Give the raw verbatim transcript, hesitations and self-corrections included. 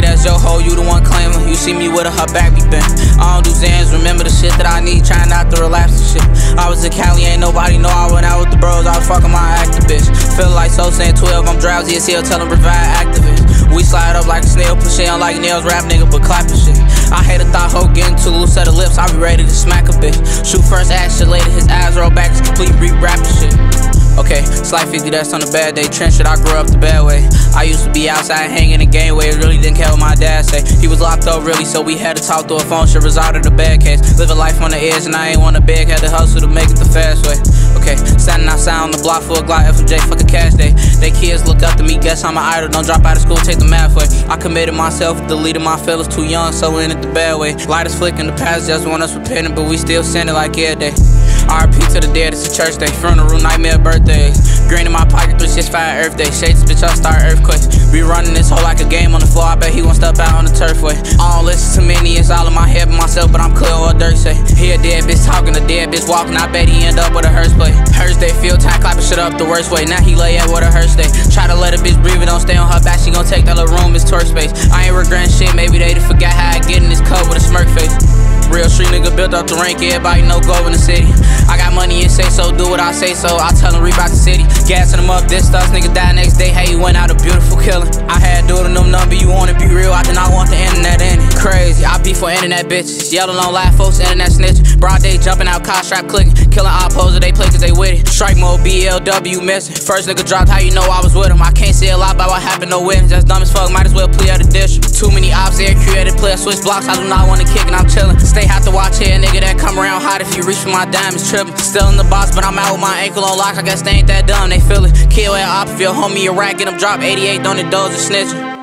that's your hoe, you the one claiming. You see me with her, her back be bent. I don't do Zans, remember the shit that I need, trying not to relapse and shit. I was in Cali, ain't nobody know I went out with the bros, I was fucking my activist. Feel like so saying twelve, I'm drowsy as hell, tell them provide activists. We slide up like a snail, push in like nails, rap nigga, but clapping shit. I hate a thought hoe getting too loose at the lips, I be ready to smack a bitch. Shoot first, action later, his eyes roll back, it's complete re-rapping shit. Okay, Slight fifty, that's on a bad day. Trench shit, I grew up the bad way. I used to be outside hanging the game way, really didn't care what my dad say. He was locked up really, so we had to talk through a phone, shit resolved the bad case. Living life on the edge and I ain't wanna beg, had to hustle to make it the fast way. Okay, standing outside on the block for a Glock, F F J, fucking cash day. They kids look up to me, guess I'm an idol, don't drop out of school, take the math way. I committed myself, deleted my fellas, too young, so in it the bad way. Lighters flicking, the past just want us repenting, but we still sending like every day. R I P to the dead, it's a church day, funeral, nightmare birthdays. Green in my pocket, three six five Earth Day. Shades, bitch, I'll start earthquakes. We running this hoe like a game on the floor, I bet he won't step out on the turf way. I don't listen to many, it's all in my head but myself, but I'm clear what dirt say. He a dead bitch talking, a dead bitch walking, I bet he end up with a hearse play. Hearse day, field time, clapping shit up the worst way. Now he lay at with a hearse day. Try to let a bitch breathe, it don't stay on her back, she gon' take that little room, it's tour space. I ain't regretting shit, maybe they done forgot how I get in this cup with a smirk face. Real street nigga built up the rank, everybody know go in the city. I got money and say so, do what I say so, I tell them reap out the city. Gassing them up, this stuff, nigga die next day, hey, you went out a beautiful killing. I had dude in them number, you wanna be real, I do not want the internet in it. Crazy, I be for internet bitches, yelling on live folks, internet snitch. Broad day jumping out, car strap clicking, killing opposer, they play cause they with it. Strike mode, B L W missing, first nigga dropped, how you know I was with him? I can't say a lot about what happened, no witness, that's dumb as fuck, might as well play out the district. Too many ops, every created player, switch blocks, I do not wanna kick and I'm chilling. Stay hot to watch here, nigga that come around hot if you reach for my diamonds tripping. Still in the box, but I'm out with my ankle on lock, I guess they ain't that dumb, they feel it. Kill at op, if your homie a rat, get him drop, eighty-eight on the doors and snitching.